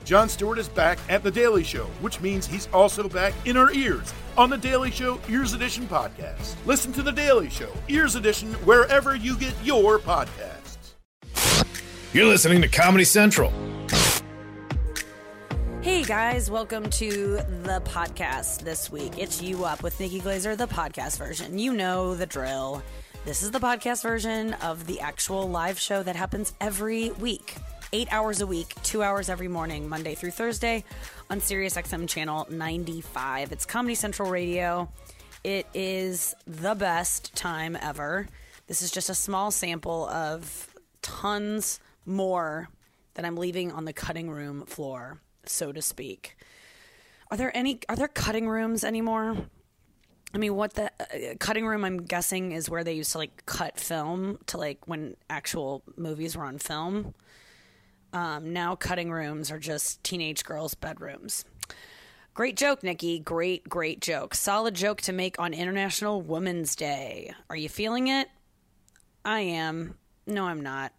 Jon Stewart is back at The Daily Show, which means he's also back in our ears on The Daily Show Ears Edition podcast. Listen to The Daily Show Ears Edition wherever you get your podcasts. You're listening to Comedy Central. Hey guys, welcome to the podcast this week. It's You Up with Nikki Glazer, the podcast version. You know the drill. This is the podcast version of the actual live show that happens every week. 8 hours a week, 2 hours every morning, Monday through Thursday on SiriusXM channel 95. It's Comedy Central Radio. It is the best time ever. This is just a small sample of tons more that I'm leaving on the cutting room floor, so to speak. Are there cutting rooms anymore? I mean, what the cutting room, I'm guessing, is where they used to like cut film to like when actual movies were on film. Now cutting rooms are just teenage girls' bedrooms. Great joke, Nikki. Great joke. Solid joke to make on International Women's Day. Are you feeling it? I am. No, I'm not.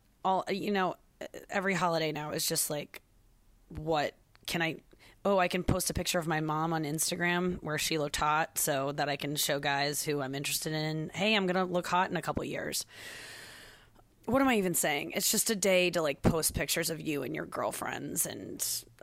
Every holiday now is just like, what can I... Oh, I can post a picture of my mom on Instagram where she looked hot so that I can show guys who I'm interested in, hey, I'm going to look hot in a couple years. What am I even saying? It's just a day to like post pictures of you and your girlfriends and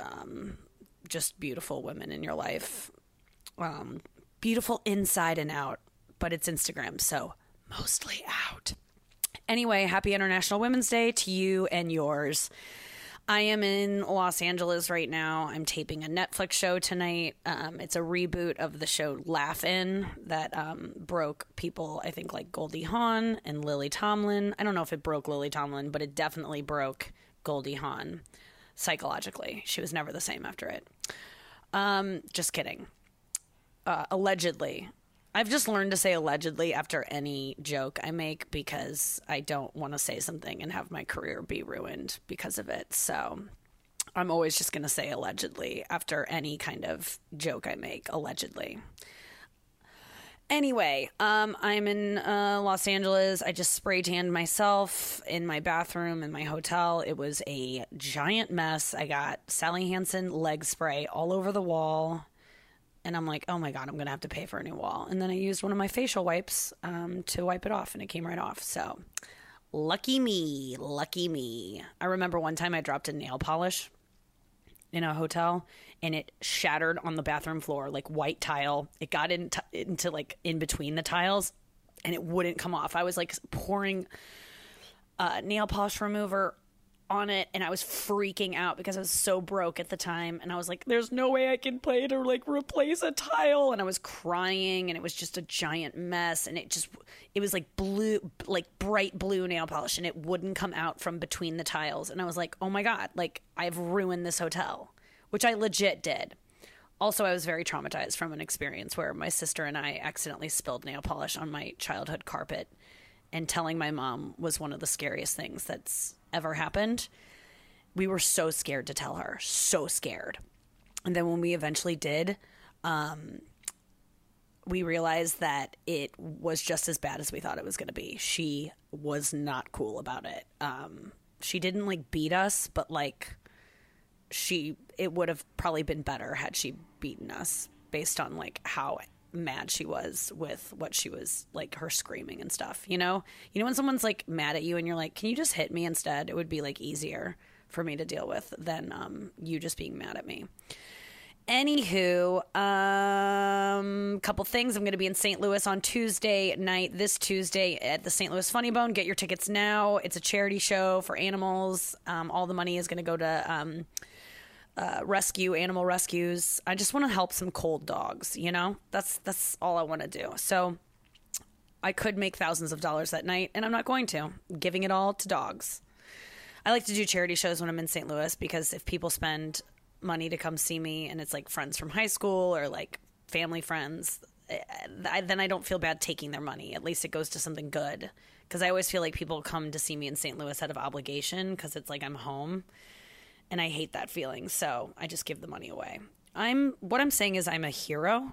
just beautiful women in your life. Beautiful inside and out, but it's Instagram, so mostly out. Anyway, happy International Women's Day to you and yours. I am in Los Angeles right now. I'm taping a Netflix show tonight. It's a reboot of the show Laugh-In that broke people, I think, like Goldie Hawn and Lily Tomlin. I don't know if it broke Lily Tomlin, but it definitely broke Goldie Hawn psychologically. She was never the same after it. Just kidding. Allegedly. I've just learned to say allegedly after any joke I make because I don't want to say something and have my career be ruined because of it. So I'm always just going to say allegedly after any kind of joke I make, allegedly. Anyway, I'm in Los Angeles. I just spray tanned myself in my bathroom in my hotel. It was a giant mess. I got Sally Hansen leg spray all over the wall. And I'm like, oh my God, I'm going to have to pay for a new wall. And then I used one of my facial wipes to wipe it off, and it came right off. So lucky me. I remember one time I dropped a nail polish in a hotel, and it shattered on the bathroom floor, like white tile. It got into like in between the tiles, and it wouldn't come off. I was like pouring nail polish remover on it, and I was freaking out because I was so broke at the time, and I was like, there's no way I can pay to like replace a tile, and I was crying, and it was just a giant mess, and it was like blue, like bright blue nail polish, and it wouldn't come out from between the tiles, and I was like, oh my God, like I've ruined this hotel, which I legit did. Also, I was very traumatized from an experience where my sister and I accidentally spilled nail polish on my childhood carpet, and telling my mom was one of the scariest things that's ever happened. We were so scared to tell her, so scared. And then when we eventually did, we realized that it was just as bad as we thought it was going to be. She was not cool about it. She didn't like beat us, but like it would have probably been better had she beaten us based on like how mad she was with what she was like, her screaming and stuff, you know when someone's like mad at you and you're like, can you just hit me instead? It would be like easier for me to deal with than you just being mad at me. Anywho, couple things. I'm going to be in St. Louis on Tuesday night, this Tuesday at the St. Louis Funny Bone. Get your tickets now. It's a charity show for animals. All the money is going to go to animal rescues. I just want to help some cold dogs, that's all I want to do. So I could make thousands of dollars that night, and I'm not going to. I'm giving it all to dogs. I like to do charity shows when I'm in St. Louis because if people spend money to come see me and it's like friends from high school or like family friends, then I don't feel bad taking their money. At least it goes to something good, because I always feel like people come to see me in St. Louis out of obligation because it's like I'm home. And I hate that feeling, so I just give the money away. What I'm saying is I'm a hero.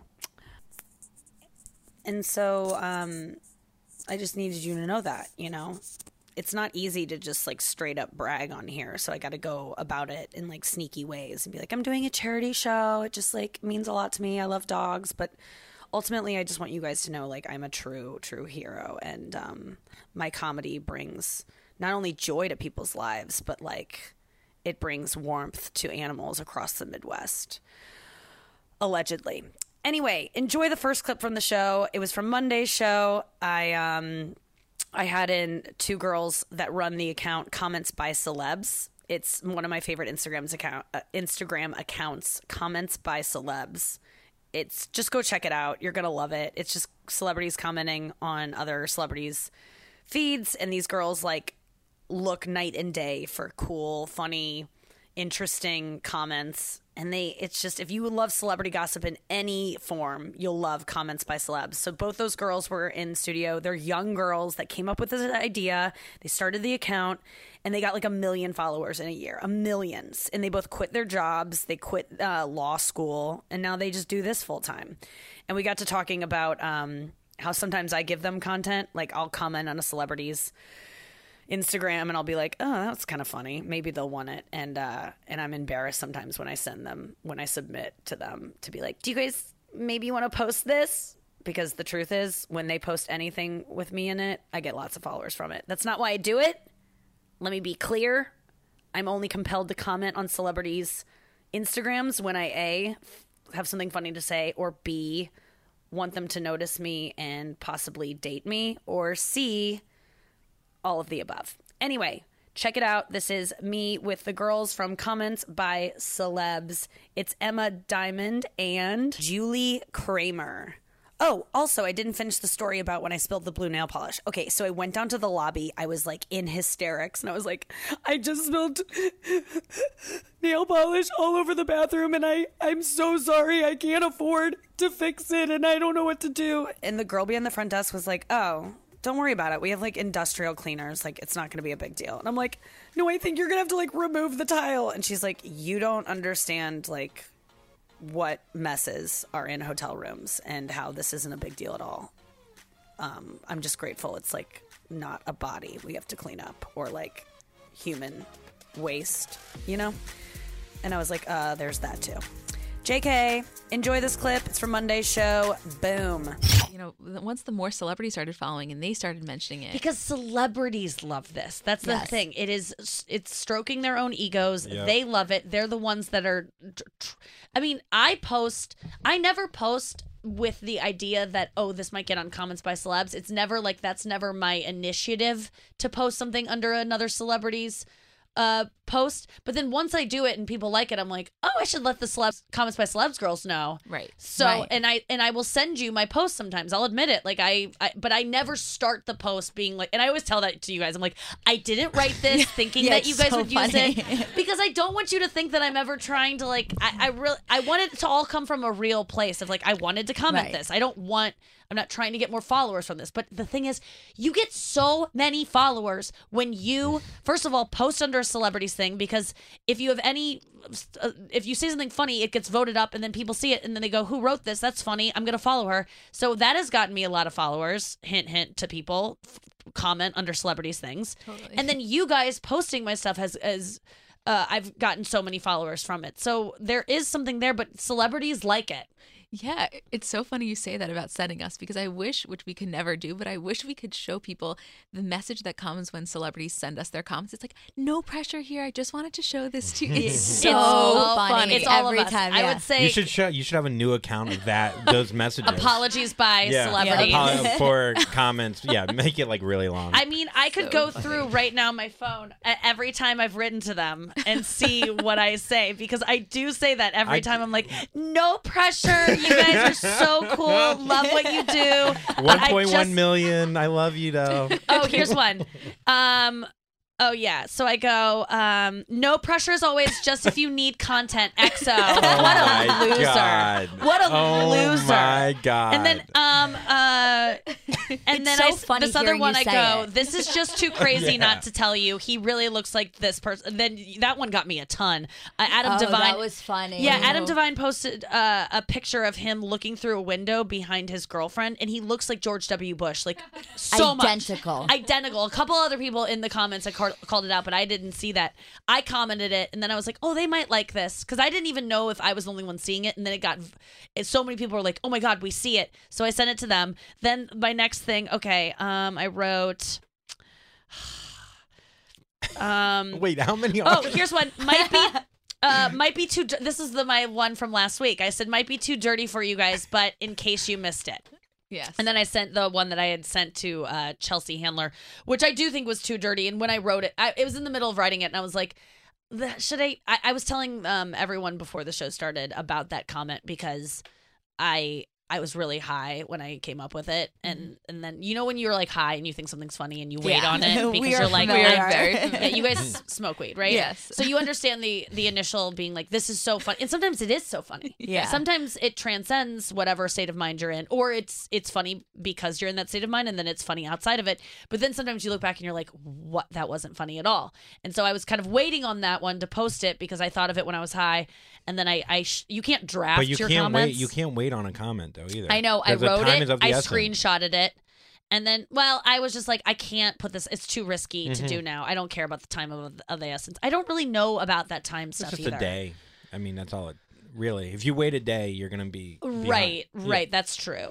And so I just needed you to know that, it's not easy to just like straight up brag on here. So I got to go about it in like sneaky ways and be like, I'm doing a charity show. It just like means a lot to me. I love dogs, but ultimately I just want you guys to know like I'm a true hero, and my comedy brings not only joy to people's lives, but like it brings warmth to animals across the Midwest. Allegedly. Anyway, enjoy the first clip from the show. It was from Monday's show. I had in two girls that run the account Comments by Celebs. It's one of my favorite Instagram accounts, Comments by Celebs. It's just go check it out. You're going to love it. It's just celebrities commenting on other celebrities' feeds, and these girls like look night and day for cool, funny, interesting comments. And it's just, if you love celebrity gossip in any form, you'll love Comments by Celebs. So both those girls were in studio. They're young girls that came up with this idea. They started the account and they got like 1 million followers in a year, millions. And they both quit their jobs. They quit law school, and now they just do this full time. And we got to talking about how sometimes I give them content. Like I'll comment on a celebrity's Instagram and I'll be like, oh, that's kind of funny. Maybe they'll want it. And I'm embarrassed sometimes when I submit to them to be like, do you guys maybe want to post this? Because the truth is, when they post anything with me in it, I get lots of followers from it. That's not why I do it. Let me be clear. I'm only compelled to comment on celebrities' Instagrams when I A, have something funny to say, or B, want them to notice me and possibly date me, or C, all of the above. Anyway, check it out. This is me with the girls from Comments by Celebs. It's Emma Diamond and Julie Kramer. Oh, also, I didn't finish the story about when I spilled the blue nail polish. Okay, so I went down to the lobby. I was like in hysterics, and I was like, I just spilled nail polish all over the bathroom, and I'm so sorry. I can't afford to fix it, and I don't know what to do. And the girl behind the front desk was like, oh, don't worry about it. We have like industrial cleaners. Like, it's not going to be a big deal. And I'm like, no, I think you're going to have to like remove the tile. And she's like, you don't understand like what messes are in hotel rooms and how this isn't a big deal at all. I'm just grateful it's like not a body we have to clean up, or like human waste, you know? And I was like, there's that too. JK, enjoy this clip. It's from Monday's show. Boom. You know, once the more celebrities started following and they started mentioning it. Because celebrities love this. That's the thing. It's stroking their own egos. Yep. They love it. They're the ones that are... I mean, I never post with the idea that, oh, this might get on Comments by Celebs. It's never like, that's never my initiative to post something under another celebrity's post. But then once I do it and people like it, I'm like, oh, I should let the Comments by Celebs girls know. Right. So right. and I will send you my post sometimes. I'll admit it. Like but I never start the post being like, and I always tell that to you guys. I'm like, I didn't write this thinking that you guys would use it, because I don't want you to think that I'm ever trying to like. I want it to all come from a real place of like, I wanted to comment this. I'm not trying to get more followers from this. But the thing is, you get so many followers when you, first of all, post under a celebrity's thing, because if you say something funny, it gets voted up and then people see it and then they go, who wrote this? That's funny. I'm going to follow her. So that has gotten me a lot of followers. Hint, hint to people. Comment under celebrities' things. Totally. And then you guys posting my stuff has I've gotten so many followers from it. So there is something there, but celebrities like it. Yeah, it's so funny you say that about sending us, because I wish, which we can never do, but I wish we could show people the message that comes when celebrities send us their comments. It's like, no pressure here. I just wanted to show this to you. It's so funny. It's all every of us. Time. Yeah. I would say you should have a new account of those messages. Apologies by celebrities for comments. Yeah, make it like really long. I mean, I could go through right now my phone every time I've written to them and see what I say, because I do say that every time. I'm like, no pressure. You guys are so cool. Love what you do. 1.1 million. I love you, though. Oh, here's one. Oh, yeah. So I go, no pressure as always, just if you need content, XO. What a loser. God. What a loser. Oh, my God. And then, so funny this other hearing one you I say go, it. this is just too crazy Yeah. not to tell you. He really looks like this person. Then that one got me a ton. Adam Devine. that was funny. Yeah, Adam Devine posted a picture of him looking through a window behind his girlfriend, and he looks like George W. Bush, like so Identical. much. Identical. A couple other people in the comments had called it out, but I didn't see that. I commented it, and then I was like, oh, they might like this, because I didn't even know if I was the only one seeing it, and then so many people were like, oh my God, we see it. So I sent it to them. Then my next thing, okay, I wrote... Wait, how many? Oh, here's one. Might be too. This is my one from last week. I said might be too dirty for you guys, but in case you missed it. Yes. And then I sent the one that I had sent to Chelsea Handler, which I do think was too dirty. And when I wrote it, it was in the middle of writing it, and I was like, should I? I was telling everyone before the show started about that comment because I was really high when I came up with it, and then when you're like high and you think something's funny and you wait on it because you're like, yeah, you guys smoke weed, right? Yes. So you understand the initial being like, this is so funny, and sometimes it is so funny. Yeah. Sometimes it transcends whatever state of mind you're in, or it's funny because you're in that state of mind, and then it's funny outside of it. But then sometimes you look back and you're like, what? That wasn't funny at all. And so I was kind of waiting on that one to post it because I thought of it when I was high. And then you can't draft But you your can't comments. wait. You can't wait on a comment though either. I know. I The wrote time it. is of the I essence. screenshotted it. And then, I was just like, I can't put this. It's too risky to do now. I don't care about the time of the essence. I don't really know about that time It's stuff just either. a day. I mean, that's all it. Really, if you wait a day, you're gonna be behind. Right. Yeah. That's true.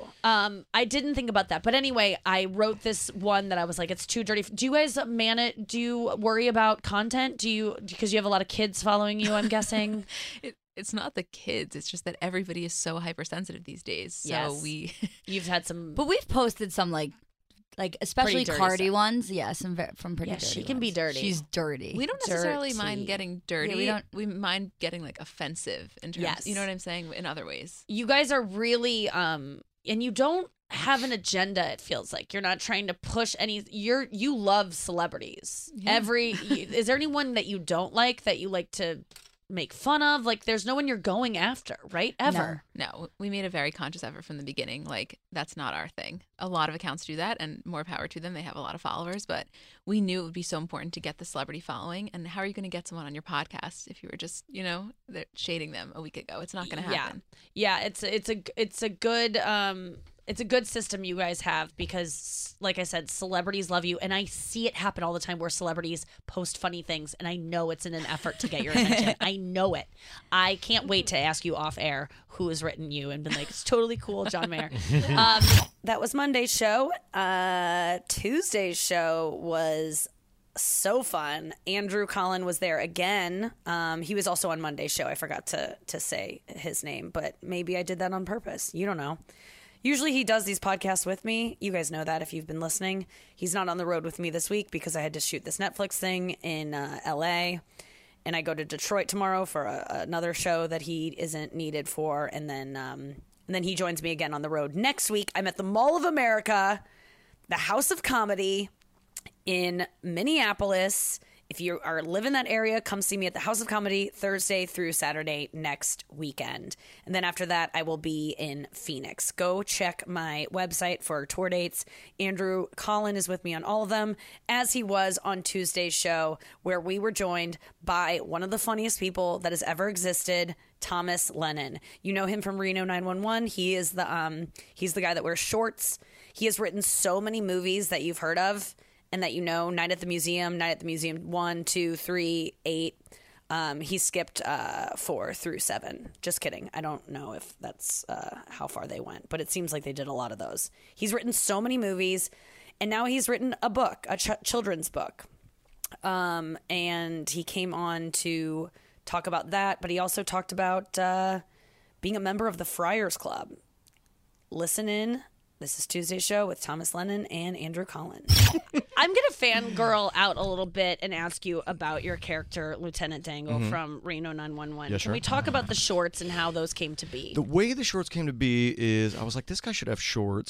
I didn't think about that, but anyway, I wrote this one that I was like, it's too dirty. Do you guys do you worry about content? Because you have a lot of kids following you, I'm guessing. It's not the kids. It's just that everybody is so hypersensitive these days. So Yes. You've had some. But we've posted some like especially dirty Cardi stuff. ones. Yeah, some from pretty Yeah, dirty she can be ones. dirty. She's dirty. we don't necessarily Dirty. mind getting dirty. we don't- We mind getting like offensive in terms. Yes. You know what I'm saying? In other ways. You guys are really and you don't have an agenda. It feels like you're not trying to push any. You love celebrities. Yeah. Is there anyone that you don't like that you like to make fun of? Like, there's no one you're going after, right? Ever. No, we made a very conscious effort from the beginning. Like, that's not our thing. A lot of accounts do that, and more power to them. They have a lot of followers, but we knew it would be so important to get the celebrity following. And how are you going to get someone on your podcast if you were just, shading them a week ago? It's not going to happen. Yeah. It's a good it's a good system you guys have because, like I said, celebrities love you, and I see it happen all the time where celebrities post funny things, and I know it's in an effort to get your attention. I know it. I can't wait to ask you off air who has written you and been like, it's totally cool, John Mayer. That was Monday's show. Tuesday's show was so fun. Andrew Collin was there again. He was also on Monday's show. I forgot to say his name, but maybe I did that on purpose. You don't know. Usually he does these podcasts with me. You guys know that if you've been listening. He's not on the road with me this week because I had to shoot this Netflix thing in L.A., and I go to Detroit tomorrow for another show that he isn't needed for, and then he joins me again on the road. Next week, I'm at the Mall of America, the House of Comedy in Minneapolis. If you live in that area, come see me at the House of Comedy Thursday through Saturday next weekend. And then after that, I will be in Phoenix. Go check my website for tour dates. Andrew Collin is with me on all of them, as he was on Tuesday's show, where we were joined by one of the funniest people that has ever existed, Thomas Lennon. You know him from Reno 911. He is he's the guy that wears shorts. He has written so many movies that you've heard of and that you know: Night at the Museum 1, 2, 3, 8. He skipped 4 through 7. Just kidding. I don't know if that's how far they went, but it seems like they did a lot of those. He's written so many movies, and now he's written a book, a children's book. And he came on to talk about that, but he also talked about being a member of the Friars Club. Listen in. This is Tuesday's show with Thomas Lennon and Andrew Collin. I'm going to fangirl out a little bit and ask you about your character, Lieutenant Dangle from Reno 911. Yeah, Can we talk about the shorts and how those came to be? The way the shorts came to be is I was like, this guy should have shorts.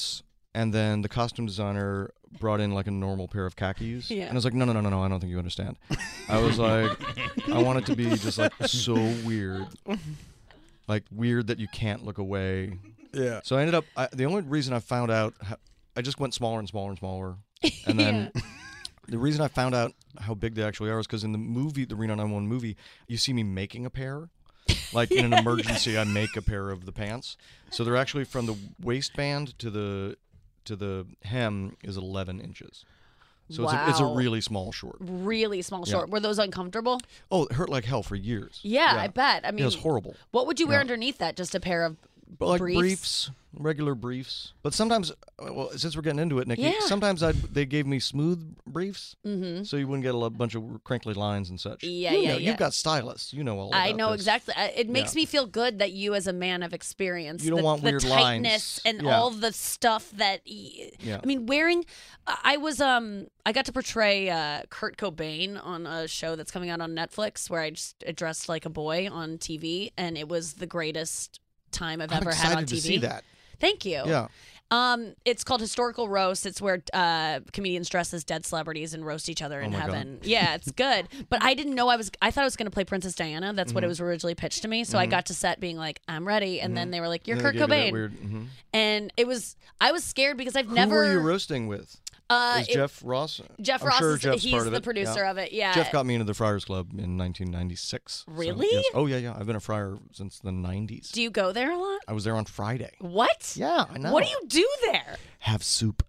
And then the costume designer brought in like a normal pair of khakis. Yeah. And I was like, no, I don't think you understand. I was like, I want it to be just like so weird. Like weird that you can't look away. Yeah. So I ended up, the only reason I found out, I just went smaller and smaller and smaller. And then the reason I found out how big they actually are is because in the movie, the Reno 911 movie, you see me making a pair. Like in an emergency, I make a pair of the pants. So they're actually from the waistband to the hem is 11 inches. So it's a really small short. Really small short. Were those uncomfortable? Oh, it hurt like hell for years. Yeah, I bet. I mean, it was horrible. What would you wear underneath that? Just a pair of Like briefs? Regular briefs. But sometimes, well, since we're getting into it, Nikki, sometimes they gave me smooth briefs, so you wouldn't get a bunch of crinkly lines and such. Yeah, You've got stylists. You know all about I know this. exactly. It makes me feel good that you, as a man, have experienced You don't want the weird tightness lines. and all the stuff that. I mean, wearing. I got to portray Kurt Cobain on a show that's coming out on Netflix, where I just dressed like a boy on TV, and it was the greatest time I've ever had on TV. To see that. Thank you. Yeah. It's called Historical Roast. It's where comedians dress as dead celebrities and roast each other in heaven. God. Yeah, it's good. But I didn't know I thought I was going to play Princess Diana. That's what it was originally pitched to me. So I got to set being like, I'm ready. And then they were like, you're Kurt Cobain. And I was scared because I've never. Who were you roasting with? Is Jeff Ross? Jeff I'm Ross, sure Jeff's he's part of the it. producer of it. Yeah. Jeff got me into the Friars Club in 1996. Really? So, yes. Oh, yeah. I've been a friar since the 90s. Do you go there a lot? I was there on Friday. What? Yeah, I know. What do you do there? Have soup.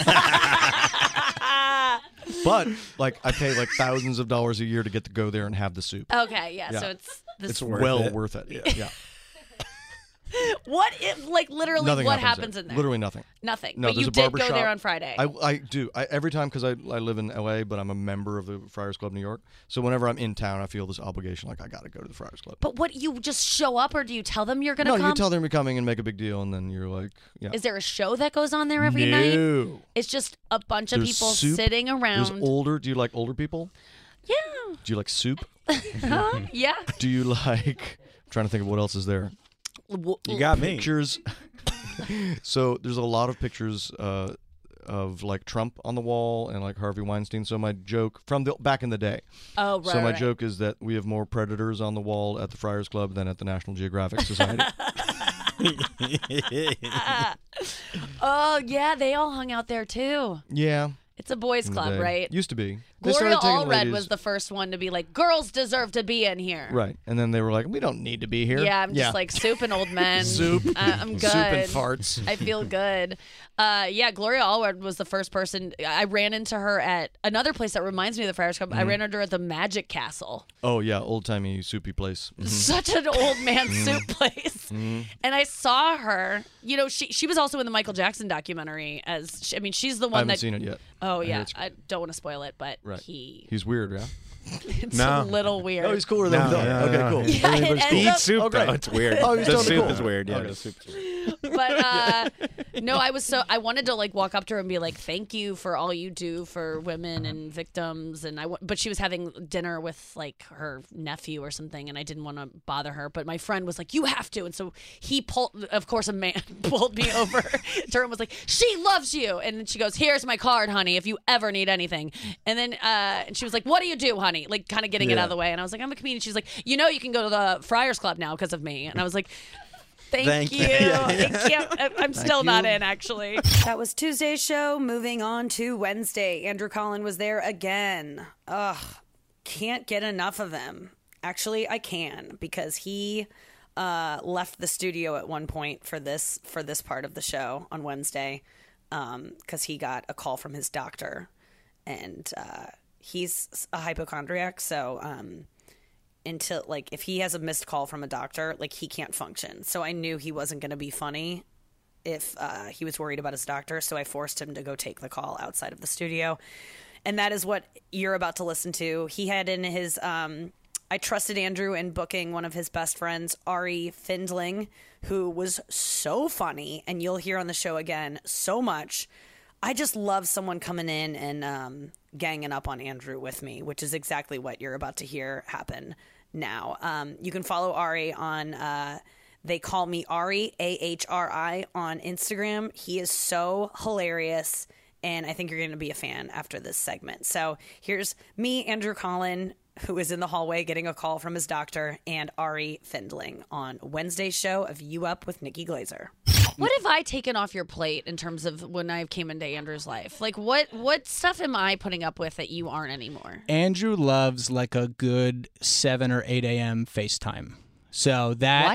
But, like, I pay like thousands of dollars a year to get to go there and have the soup. Okay, yeah. So it's well worth it. Yeah. What if, like, literally, Nothing what happens in there? Literally nothing. Nothing. No, but there's you a did barber go there shop. on Friday. I do. Every time, because I live in LA, but I'm a member of the Friars Club New York. So whenever I'm in town, I feel this obligation, like I got to go to the Friars Club. But what, you just show up, or do you tell them you're going to come? No, you tell them you're coming and make a big deal, and then you're like, yeah. Is there a show that goes on there every night? It's just a bunch of people sitting around. There's older. Do you like older people? Yeah. Do you like soup? Yeah. Do you like? I'm trying to think of what else is there. You got me. Pictures. So there's a lot of pictures of like Trump on the wall and like Harvey Weinstein. So my joke from back in the day. Oh, right. So my joke is that we have more predators on the wall at the Friars Club than at the National Geographic Society. Oh, yeah. They all hung out there, too. Yeah. It's a boys' club, right? Used to be. Gloria Allred was the first one to be like, girls deserve to be in here. Right. And then they were like, we don't need to be here. Yeah, I'm just like soup and old men. Soup. I'm good. Soup and farts. I feel good. Yeah, Gloria Allred was the first person. I ran into her at another place that reminds me of the Friars Club. I ran into her at the Magic Castle. Oh, yeah. Old-timey, soupy place. Mm-hmm. Such an old man soup place. Mm-hmm. And I saw her. You know, she was also in the Michael Jackson documentary. She's the one I haven't seen it yet. Oh, yeah. I don't want to spoil it, but he's weird, yeah? It's a little weird. Oh, he's cooler than Okay, cool. Yeah, he eats soup, though. great. It's weird. Oh, he's the totally soup cool. is weird. Yeah, Okay. the soup's weird. But no, I wanted to like walk up to her and be like, thank you for all you do for women and victims. And but she was having dinner with like her nephew or something, and I didn't want to bother her. But my friend was like, you have to. And so he of course, a man pulled me over to her and was like, she loves you. And then she goes, here's my card, honey, if you ever need anything. And then and she was like, what do you do, honey? Like kind of getting it out of the way. And I was like, I'm a comedian. She's like, you can go to the Friars Club now because of me. And I was like, Thank you. I'm still not in, actually. That was Tuesday's show. Moving on to Wednesday. Andrew Collin was there again. Ugh. Can't get enough of him. Actually, I can, because he left the studio at one point for this part of the show on Wednesday, because he got a call from his doctor, and he's a hypochondriac, so until like if he has a missed call from a doctor, like he can't function. So I knew he wasn't going to be funny if he was worried about his doctor, so I forced him to go take the call outside of the studio. And that is what you're about to listen to. He had in his I trusted Andrew in booking one of his best friends, Ari Findling, who was so funny, and you'll hear on the show again so much. I just love someone coming in and ganging up on Andrew with me, which is exactly what you're about to hear happen now. You can follow Ari on They call me Ari, AHRI, on Instagram. He is so hilarious, and I think you're going to be a fan after this segment. So here's me, Andrew Collin, who is in the hallway getting a call from his doctor, and Ari Findling on Wednesday's show of You Up with Nikki Glazer. What have I taken off your plate in terms of when I came into Andrew's life? Like, what stuff am I putting up with that you aren't anymore? Andrew loves like a good 7 or 8 a.m. FaceTime. So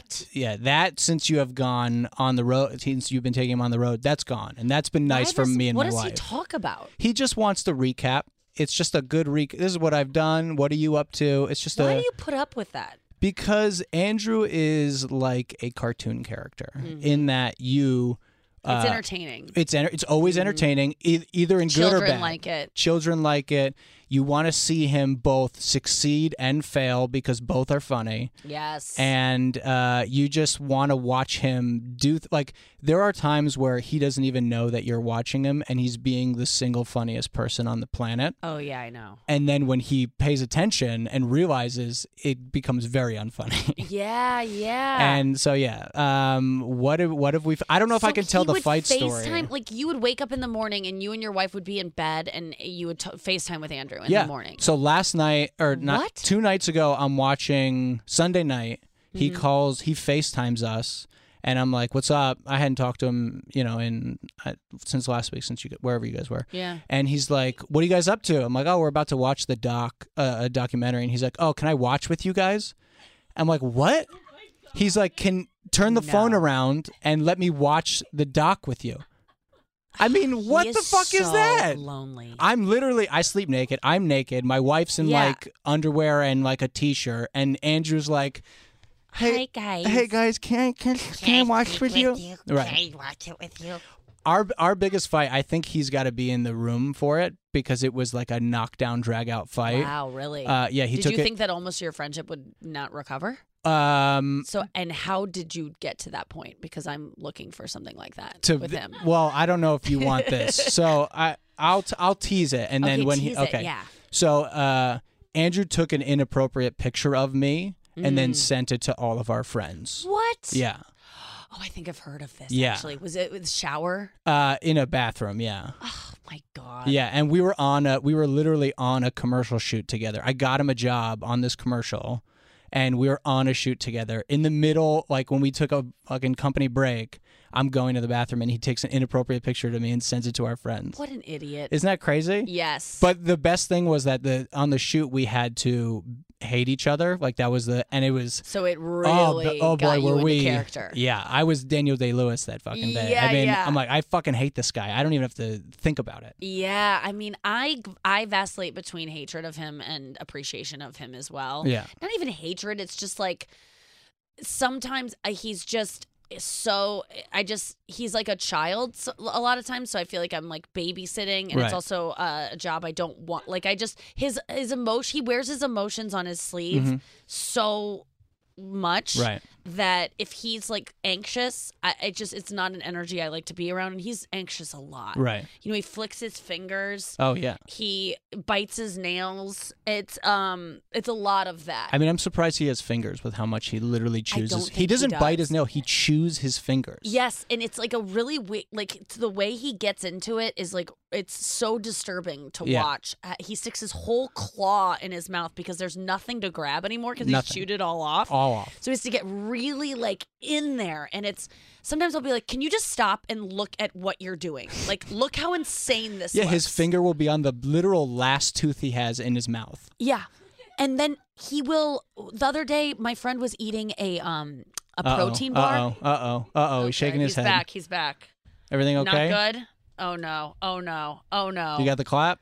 that since you have gone on the road, since you've been taking him on the road, that's gone, and that's been nice for me and my wife. What does he talk about? He just wants to recap. It's just a good recap. This is what I've done. What are you up to? It's just Why do you put up with that? Because Andrew is like a cartoon character in that you. It's entertaining. It's always entertaining, either in good or bad. Children like it. Children like it. You want to see him both succeed and fail because both are funny. Yes. And you just want to watch him do like there are times where he doesn't even know that you're watching him and he's being the single funniest person on the planet. Oh yeah, I know. And then when he pays attention and realizes, it becomes very unfunny. Yeah. And so what have we? I don't know if I can tell the fight story. Like you would wake up in the morning and you and your wife would be in bed and you would FaceTime with Andrew in the morning. So last night, or not 2 nights ago, I'm watching Sunday night. He calls, he FaceTimes us, and I'm like, "What's up?" I hadn't talked to him, since last week, wherever you guys were. Yeah. And he's like, "What are you guys up to?" I'm like, "Oh, we're about to watch the a documentary." And he's like, "Oh, can I watch with you guys?" I'm like, "What?" He's like, "Can turn the phone around and let me watch the doc with you." I mean, what the fuck is that? Lonely. I sleep naked. I'm naked. My wife's in like underwear and like a t-shirt, and Andrew's like, "Hey guys, can I watch with you?" Right. Can I watch it with you? Our biggest fight, I think he's got to be in the room for it because it was like a knockdown, drag out fight. Wow, really? Yeah, Did you think that almost your friendship would not recover? So, and how did you get to that point? Because I'm looking for something like that with him. Well, I don't know if you want this, so I'll tease it, and then when So Andrew took an inappropriate picture of me and then sent it to all of our friends. What? Yeah. Oh, I think I've heard of this. Yeah. Actually, was it with shower? In a bathroom. Yeah. Oh my god. Yeah, and we were literally on a commercial shoot together. I got him a job on this commercial. And we were on a shoot together. In the middle, like when we took a fucking company break, I'm going to the bathroom and he takes an inappropriate picture to me and sends it to our friends. What an idiot. Isn't that crazy? Yes. But the best thing was that on the shoot we had to hate each other. Like that was and it was. So it really got you into character. Yeah, I was Daniel Day-Lewis that fucking day. Yeah, I mean, I'm like, I fucking hate this guy. I don't even have to think about it. Yeah, I mean, I vacillate between hatred of him and appreciation of him as well. Yeah. Not even hatred. It's just like sometimes he's just he's like a child a lot of times, so I feel like I'm like babysitting, and it's also a job I don't want. Like his emotion, he wears his emotions on his sleeve so much that if he's like anxious, it's not an energy I like to be around, and he's anxious a lot. Right. He flicks his fingers. Oh yeah. He bites his nails. It's a lot of that. I mean, I'm surprised he has fingers with how much he literally chews. He doesn't bite his nail. He chews his fingers. Yes, and it's like a really the way he gets into it is like it's so disturbing to watch. He sticks his whole claw in his mouth because there's nothing to grab anymore because he's chewed it all off. So he has to get really like in there, and it's sometimes I'll be like, can you just stop and look at what you're doing? Like, look how insane this looks. His finger will be on the literal last tooth he has in his mouth. Yeah. And then he will. The other day, my friend was eating a protein bar. Okay, he's shaking his head. He's back. Everything okay? Not good. Oh no. You got the clap?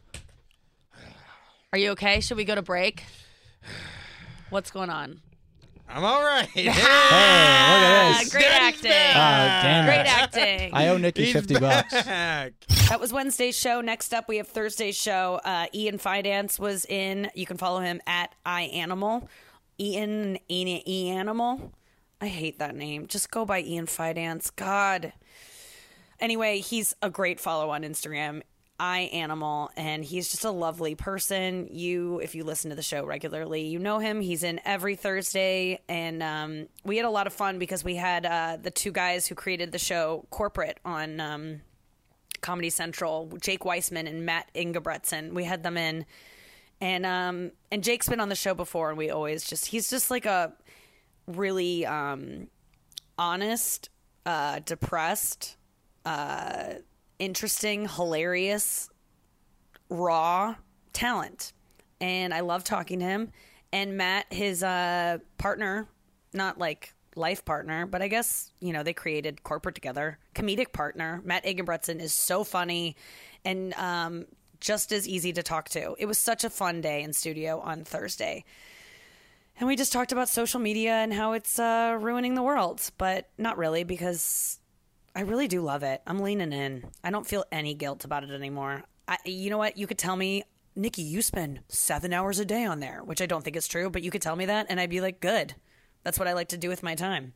Are you okay? Should we go to break? What's going on? I'm all right. Hey, look at this. Great acting. Damn Great it. acting. I owe Nikki $50. That was Wednesday's show. Next up, we have Thursday's show. Ian Fidance was in. You can follow him at iAnimal. Ian Animal. I hate that name. Just go by Ian Fidance. God. Anyway, he's a great follow on Instagram. eye animal, and he's just a lovely person. If you listen to the show regularly, you know him. He's in every Thursday, and we had a lot of fun because we had the two guys who created the show Corporate on Comedy Central, Jake Weissman and Matt Ingebretson. We had them in, and Jake's been on the show before, and we always he's just like a really honest, depressed, interesting, hilarious, raw talent. And I love talking to him. And Matt, his partner, not like life partner, but I guess, they created Corporate together. Comedic partner. Matt Ingebretson is so funny and just as easy to talk to. It was such a fun day in studio on Thursday. And we just talked about social media and how it's ruining the world. But not really, because I really do love it. I'm leaning in. I don't feel any guilt about it anymore. You know what? You could tell me, Nikki, you spend 7 hours a day on there, which I don't think is true, but you could tell me that, and I'd be like, good. That's what I like to do with my time.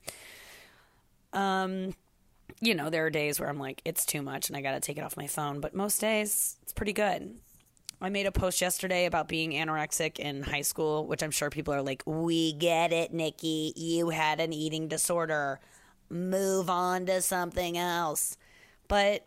There are days where I'm like, it's too much, and I got to take it off my phone. But most days, it's pretty good. I made a post yesterday about being anorexic in high school, which I'm sure people are like, we get it, Nikki. You had an eating disorder. Move on to something else. But,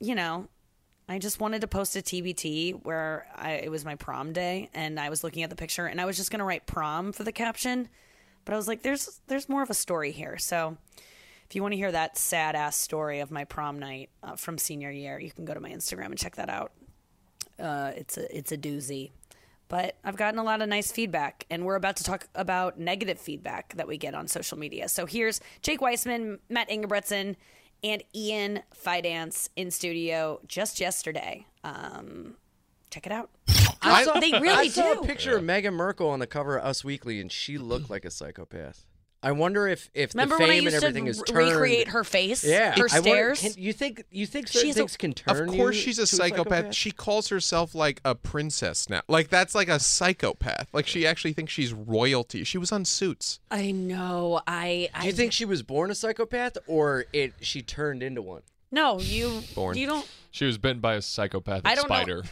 I just wanted to post a TBT where it was my prom day, and I was looking at the picture, and I was just going to write prom for the caption. But I was like, there's more of a story here. So if you want to hear that sad-ass story of my prom night from senior year, you can go to my Instagram and check that out. It's a doozy. But I've gotten a lot of nice feedback, and we're about to talk about negative feedback that we get on social media. So here's Jake Weissman, Matt Ingebretson, and Ian Fidance in studio just yesterday. Check it out. They really do. I saw a picture of Meghan Markle on the cover of Us Weekly, and she looked like a psychopath. I wonder if Remember the when I fame and used everything to is turned. recreate her face? Yeah, her stares? You think certain things can turn Of course you she's to a psychopath. She calls herself like a princess now. Like that's like a psychopath. Like she actually thinks she's royalty. She was on Suits. I know. Do you think she was born a psychopath or she turned into one? No, you don't. She was bitten by a psychopathic I don't spider.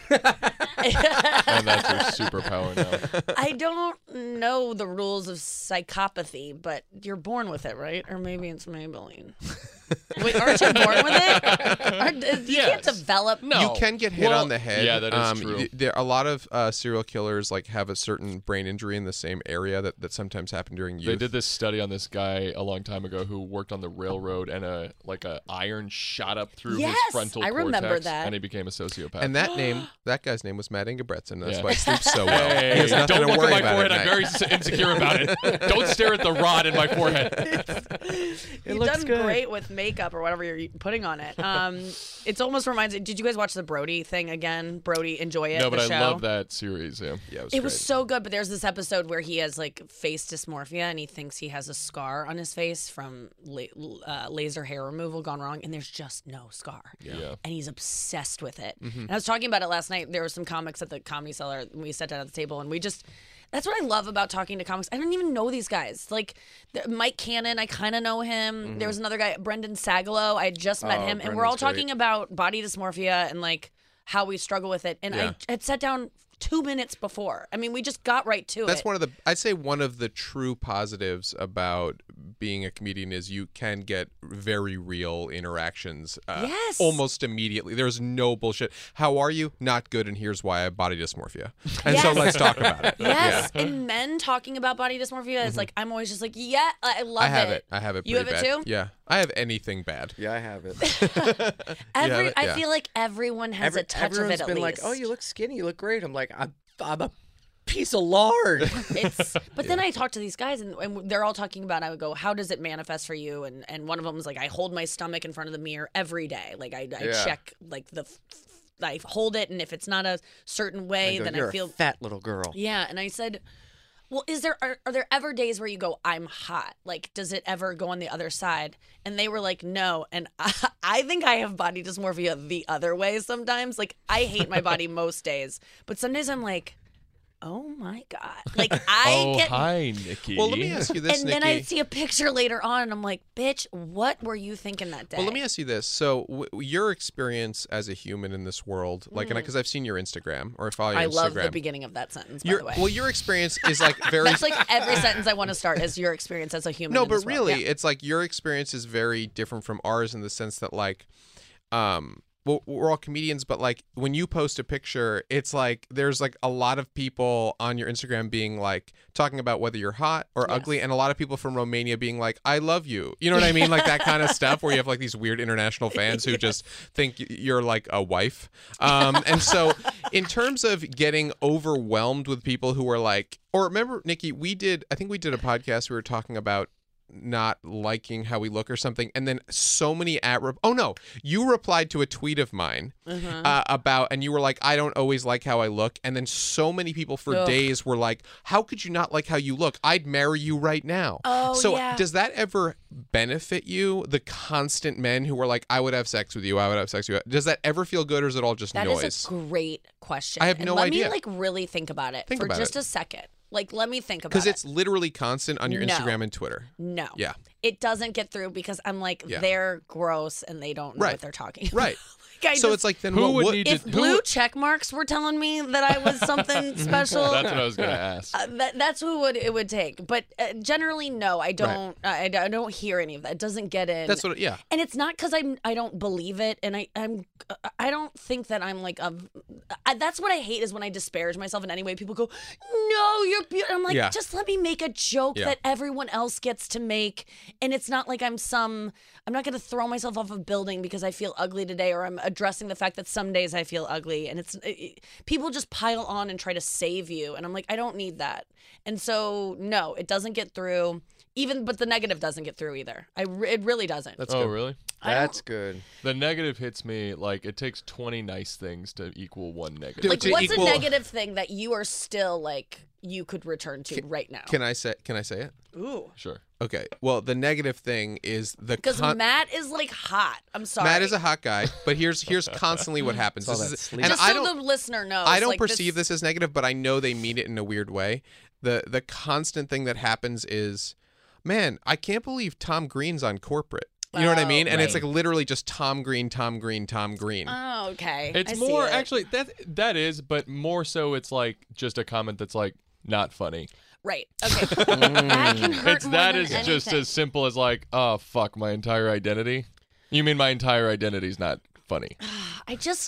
And that's her superpower now. I don't know the rules of psychopathy, but you're born with it, right? Or maybe it's Maybelline. Wait, aren't you born with it? You can't develop. No. You can get hit on the head. Yeah, that is true. There a lot of serial killers have a certain brain injury in the same area that sometimes happen during youth. They did this study on this guy a long time ago who worked on the railroad, and a iron shot up through his frontal cortex. I remember that. And he became a sociopath. And that guy's name was Matt Ingebretson. That's why he sleeps so well. Hey, he has nothing don't to look worry at my about forehead. at I'm night. very insecure about it. Don't stare at the rod in my forehead. You've done great with makeup or whatever you're putting on it. It almost reminds me. Did you guys watch the Brody thing again? Brody, enjoy it. No, but the I show? love that series. Yeah, it was so good. But there's this episode where he has face dysmorphia, and he thinks he has a scar on his face from laser hair removal gone wrong, and there's just no scar. Yeah. And he's obsessed with it. Mm-hmm. And I was talking about it last night. There were some comics at the Comedy Cellar. We sat down at the table, and we just. That's what I love about talking to comics. I don't even know these guys. Mike Cannon, I kind of know him. Mm-hmm. There was another guy, Brendan Sagalow. I had just met him. And we're all talking about body dysmorphia and how we struggle with it. And I had sat down 2 minutes before. I mean, we just got right to it. That's I'd say one of the true positives about being a comedian is you can get very real interactions almost immediately. There's no bullshit. How are you? Not good, and here's why I have body dysmorphia. And so let's talk about it. Yes, and men talking about body dysmorphia is I'm always just I love it. I have it You have pretty it bad. too? Yeah. I have anything bad. Yeah, I have it. I feel like everyone has a touch of it at been least. like, oh, you look skinny. You look great. I'm like, I'm a piece of lard. But then I talk to these guys, and they're all talking about, I would go, how does it manifest for you? And one of them was like, I hold my stomach in front of the mirror every day. I check I hold it, and if it's not a certain way, then You're I feel a fat little girl. Yeah, and I said, well, are there ever days where you go, I'm hot? Does it ever go on the other side? And they were like, no. And I think I have body dysmorphia the other way sometimes. I hate my body most days, but some days I'm like, oh my God. Like, I get. Hi, Nikki. Well, let me ask you this, And Nikki. then I see a picture later on, and I'm like, bitch, what were you thinking that day? Well, let me ask you this. So, your experience as a human in this world, like, because I've seen your Instagram, or I follow your I Instagram. love the beginning of that sentence, by the way. Well, your experience is like very. That's like every sentence I want to start is your experience as a human. No, in but this world. really, Yeah. it's like your experience is very different from ours in the sense that, like, well, we're all comedians, but like when you post a picture, it's like there's like a lot of people on your Instagram being like talking about whether you're hot or ugly, and a lot of people from Romania being like, I love you. You know what I mean? Like that kind of stuff where you have like these weird international fans who just think you're like a wife. And so in terms of getting overwhelmed with people who are like, or remember, Nikki, I think we did a podcast, we were talking about not liking how we look or something, and then so many you replied to a tweet of mine about, and you were like, I don't always like how I look, and then so many people for days were like, how could you not like how you look? I'd marry you right now. So does that ever benefit you, the constant men who are like, I would have sex with you, does that ever feel good, or is it all just noise? That is a great question. I have no idea. Let me like really think about it for just a second. Like, let me think about it. Because it's literally constant on your Instagram and Twitter. No. Yeah. It doesn't get through because I'm like, they're gross and they don't know what they're talking about. Right. So it's like, then if blue check marks were telling me that I was something special, that's what I was going to ask. That's who it would take. But generally, no, I don't. I don't hear any of that. It doesn't get in. That's what. Yeah. And it's not because I don't believe it, and I don't think that I'm like that's what I hate is when I disparage myself in any way. People go, no, you're beautiful. I'm like, just let me make a joke that everyone else gets to make, and it's not like I'm not going to throw myself off a building because I feel ugly today, or I'm addressing the fact that some days I feel ugly, and people just pile on and try to save you, and I'm like, I don't need that. And so no, it doesn't get through. But the negative doesn't get through either. It really doesn't. That's good. Really? That's good. The negative hits me like it takes 20 nice things to equal one negative. Like, what's a negative thing that you are still like you could return to right now? Can I say it? Ooh. Sure. Okay. Well, the negative thing is because Matt is like hot. I'm sorry. Matt is a hot guy, but here's constantly what happens. Just so the listener knows. I don't perceive this as negative, but I know they mean it in a weird way. The constant thing that happens is, man, I can't believe Tom Green's on Corporate. You know what I mean? And it's like literally just Tom Green, Tom Green, Tom Green. Oh, okay. It's more actually that is, but more so it's like just a comment that's like not funny. Right. Okay. That can hurt more that than is anything. just as simple as like, oh fuck, my entire identity. You mean my entire identity is not funny? I just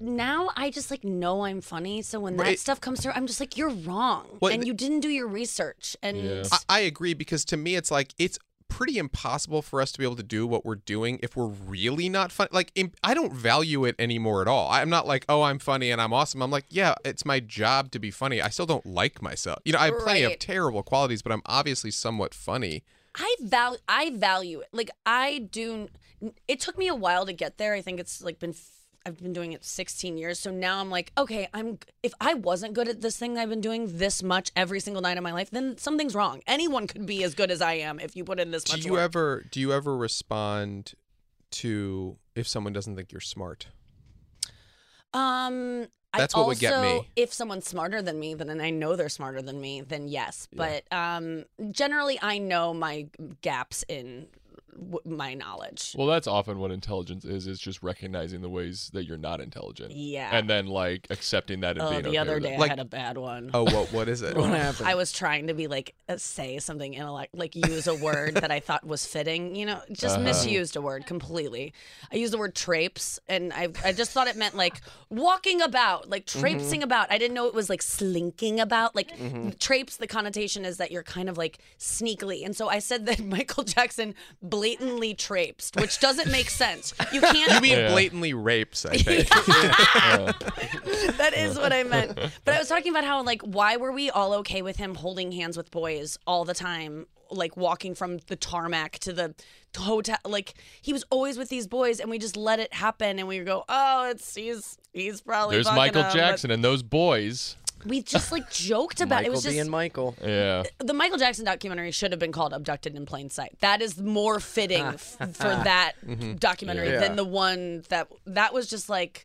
like know I'm funny. So when that stuff comes through, I'm just like, you're wrong, and you didn't do your research. And I agree, because to me, it's like it's pretty impossible for us to be able to do what we're doing if we're really not fun. Like, I don't value it anymore at all. I'm not like, oh, I'm funny and I'm awesome. I'm like, yeah, it's my job to be funny. I still don't like myself. You know, I have plenty of terrible qualities, but I'm obviously somewhat funny. I value it. Like, I do. It took me a while to get there. I think it's like I've been doing it 16 years. So now I'm like, okay, if I wasn't good at this thing I've been doing this much every single night of my life, then something's wrong. Anyone could be as good as I am if you put in this much work. Do you ever respond to if someone doesn't think you're smart? That's what would get me. If someone's smarter than me, then I know they're smarter than me, then yes. But generally, I know my gaps in my knowledge. Well, that's often what intelligence is just recognizing the ways that you're not intelligent. Yeah. And then like accepting that and being okay the other with day it. I had a bad one. Oh, what is it? What happened? I was trying to be like say something like use a word that I thought was fitting, just misused a word completely. I used the word traipse, and I just thought it meant like walking about, like traipsing about. I didn't know it was like slinking about. Like traipse, the connotation is that you're kind of like sneakily. And so I said that Michael Jackson blatantly traipsed, which doesn't make sense. You can't. You mean blatantly rapes, I think. That is what I meant. But I was talking about how, like, why were we all okay with him holding hands with boys all the time, like walking from the tarmac to the hotel? Like, he was always with these boys, and we just let it happen, and we go, oh, he's probably there's Michael Jackson and those boys. We just like joked about it. It was just being Michael. Yeah. The Michael Jackson documentary should have been called Abducted in Plain Sight. That is more fitting for that documentary than the one that was just like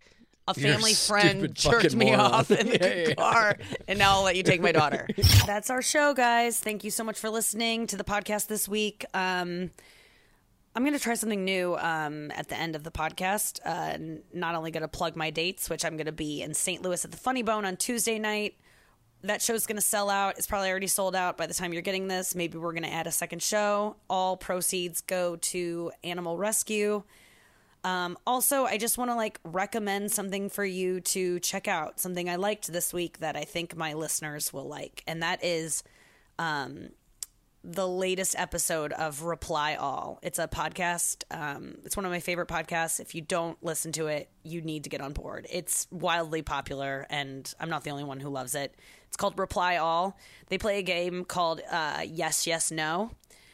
a You're a family friend stupid jerked fucking me moron. off in the Yeah. car, and now I'll let you take my daughter. That's our show, guys. Thank you so much for listening to the podcast this week. I'm going to try something new at the end of the podcast. Not only going to plug my dates, which I'm going to be in St. Louis at the Funny Bone on Tuesday night. That show's going to sell out. It's probably already sold out by the time you're getting this. Maybe we're going to add a second show. All proceeds go to Animal Rescue. Also, I just want to recommend something for you to check out. Something I liked this week that I think my listeners will like. And that is the latest episode of Reply All. It's a podcast. It's one of my favorite podcasts. If you don't listen to it, you need to get on board. It's wildly popular, and I'm not the only one who loves it. It's called Reply All. They play a game called Yes, Yes, No.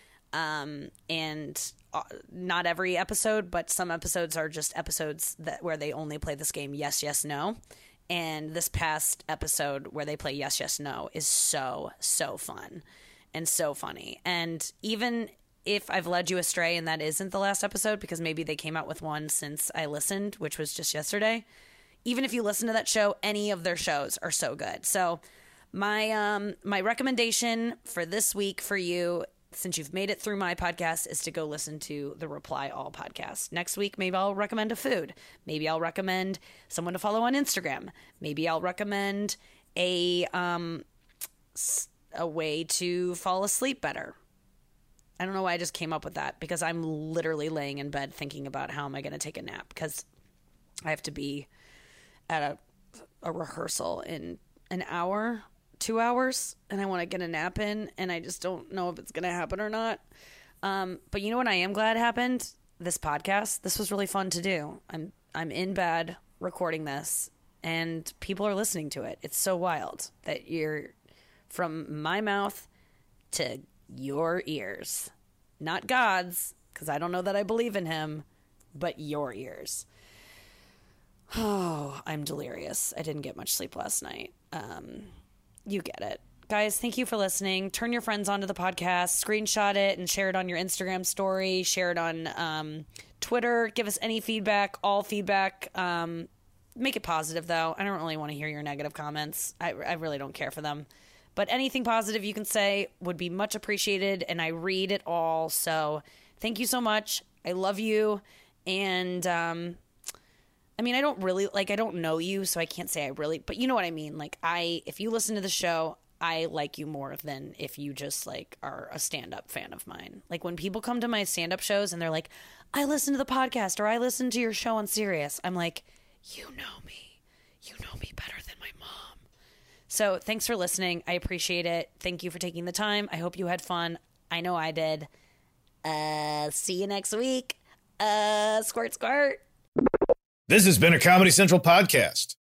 And not every episode, but some episodes are just episodes where they only play this game Yes, Yes, No. And this past episode where they play Yes, Yes, No is so, so fun and so funny. And even if I've led you astray and that isn't the last episode, because maybe they came out with one since I listened, which was just yesterday, even if you listen to that show, any of their shows are so good. So my recommendation for this week for you, since you've made it through my podcast, is to go listen to the Reply All podcast. Next week, maybe I'll recommend a food. Maybe I'll recommend someone to follow on Instagram. Maybe I'll recommend a way to fall asleep better. I don't know why I just came up with that, because I'm literally laying in bed thinking about how am I going to take a nap, because I have to be at a rehearsal in an hour, 2 hours, and I want to get a nap in, and I just don't know if it's going to happen or not. But you know what I am glad happened? This podcast. This was really fun to do. I'm in bed recording this, and people are listening to it. It's so wild that you're from my mouth to your ears. Not God's, because I don't know that I believe in him, but your ears. Oh, I'm delirious. I didn't get much sleep last night. You get it. Guys, thank you for listening. Turn your friends onto the podcast, screenshot it, and share it on your Instagram story. Share it on Twitter. Give us any feedback, all feedback. Make it positive, though. I don't really want to hear your negative comments. I really don't care for them. But anything positive you can say would be much appreciated, and I read it all. So thank you so much. I love you. And, I mean, I don't know you, so I can't say I really, but you know what I mean? If you listen to the show, I like you more than if you just, are a stand-up fan of mine. When people come to my stand-up shows and they're like, I listen to the podcast, or I listen to your show on Sirius, I'm like, you know me. You know me better than my mom. So thanks for listening. I appreciate it. Thank you for taking the time. I hope you had fun. I know I did. See you next week. Squirt, squirt. This has been a Comedy Central podcast.